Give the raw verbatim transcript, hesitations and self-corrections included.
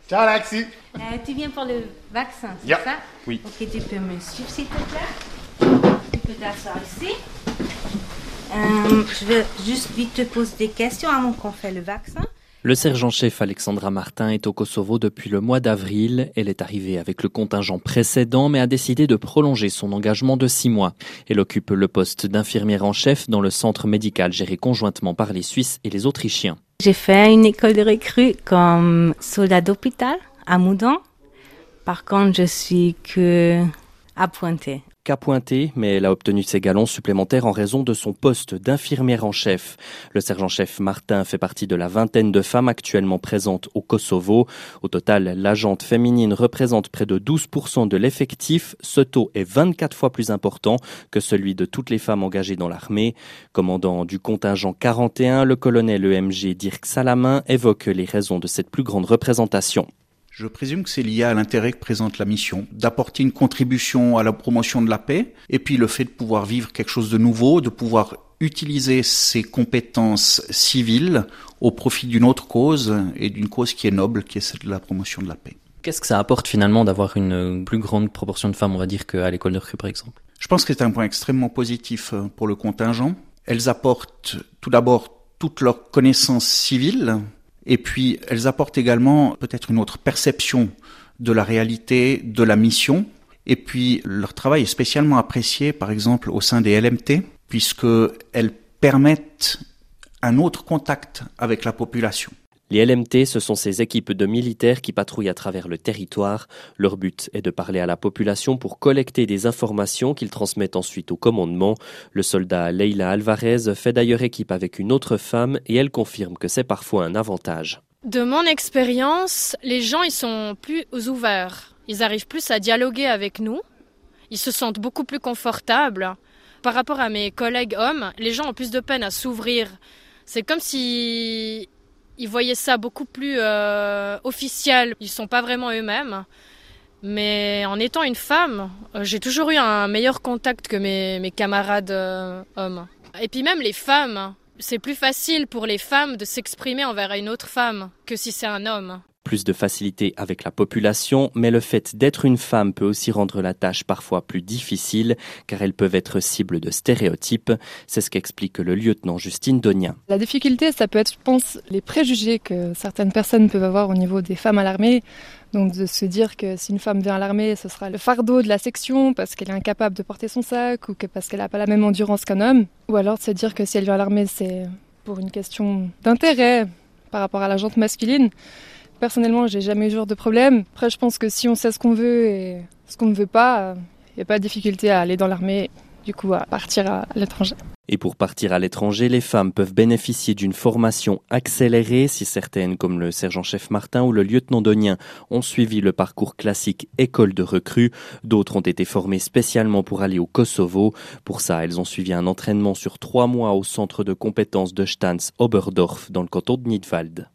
Ciao Alexis. Euh, tu viens pour le vaccin, c'est Yeah. ça? Oui. Ok, tu peux me suivre s'il te plaît. Tu peux t'asseoir ici. Euh, je vais juste vite te poser des questions avant qu'on fasse le vaccin. Le sergent-chef Alexandra Martin est au Kosovo depuis le mois d'avril. Elle est arrivée avec le contingent précédent mais a décidé de prolonger son engagement de six mois. Elle occupe le poste d'infirmière en chef dans le centre médical géré conjointement par les Suisses et les Autrichiens. J'ai fait une école de recrue comme soldat d'hôpital à Moudon. Par contre, je suis que appointée. Qu'appointée, mais elle a obtenu ses galons supplémentaires en raison de son poste d'infirmière en chef. Le sergent-chef Martin fait partie de la vingtaine de femmes actuellement présentes au Kosovo. Au total, l'agente féminine représente près de douze pour cent de l'effectif. Ce taux est vingt-quatre fois plus important que celui de toutes les femmes engagées dans l'armée. Commandant du contingent quarante et un, le colonel E M G Dirk Salamin évoque les raisons de cette plus grande représentation. Je présume que c'est lié à l'intérêt que présente la mission, d'apporter une contribution à la promotion de la paix, et puis le fait de pouvoir vivre quelque chose de nouveau, de pouvoir utiliser ses compétences civiles au profit d'une autre cause, et d'une cause qui est noble, qui est celle de la promotion de la paix. Qu'est-ce que ça apporte finalement d'avoir une plus grande proportion de femmes, on va dire, qu'à l'école de recrue par exemple? Je pense que c'est un point extrêmement positif pour le contingent. Elles apportent tout d'abord toutes leurs connaissances civiles, et puis, elles apportent également peut-être une autre perception de la réalité, de la mission. Et puis, leur travail est spécialement apprécié, par exemple, au sein des L M T, puisqu'elles permettent un autre contact avec la population. Les L M T, ce sont ces équipes de militaires qui patrouillent à travers le territoire. Leur but est de parler à la population pour collecter des informations qu'ils transmettent ensuite au commandement. Le soldat Leila Alvarez fait d'ailleurs équipe avec une autre femme et elle confirme que c'est parfois un avantage. De mon expérience, les gens ils sont plus ouverts. Ils arrivent plus à dialoguer avec nous. Ils se sentent beaucoup plus confortables. Par rapport à mes collègues hommes, les gens ont plus de peine à s'ouvrir. C'est comme si ils voyaient ça beaucoup plus euh, officiel. Ils sont pas vraiment eux-mêmes. Mais en étant une femme, euh, j'ai toujours eu un meilleur contact que mes, mes camarades euh, hommes. Et puis même les femmes, c'est plus facile pour les femmes de s'exprimer envers une autre femme que si c'est un homme. Plus de facilité avec la population, mais le fait d'être une femme peut aussi rendre la tâche parfois plus difficile, car elles peuvent être cibles de stéréotypes. C'est ce qu'explique le lieutenant Justine Donien. La difficulté, ça peut être, je pense, les préjugés que certaines personnes peuvent avoir au niveau des femmes à l'armée. Donc de se dire que si une femme vient à l'armée, ce sera le fardeau de la section parce qu'elle est incapable de porter son sac ou que parce qu'elle n'a pas la même endurance qu'un homme. Ou alors de se dire que si elle vient à l'armée, c'est pour une question d'intérêt par rapport à la gente masculine. Personnellement, j'ai jamais eu ce genre de problème. Après, je pense que si on sait ce qu'on veut et ce qu'on ne veut pas, il n'y a pas de difficulté à aller dans l'armée, du coup à partir à l'étranger. Et pour partir à l'étranger, les femmes peuvent bénéficier d'une formation accélérée si certaines, comme le sergent-chef Martin ou le lieutenant Donien, ont suivi le parcours classique école de recrue. D'autres ont été formées spécialement pour aller au Kosovo. Pour ça, elles ont suivi un entraînement sur trois mois au centre de compétences de Stans-Oberdorf dans le canton de Nidwald.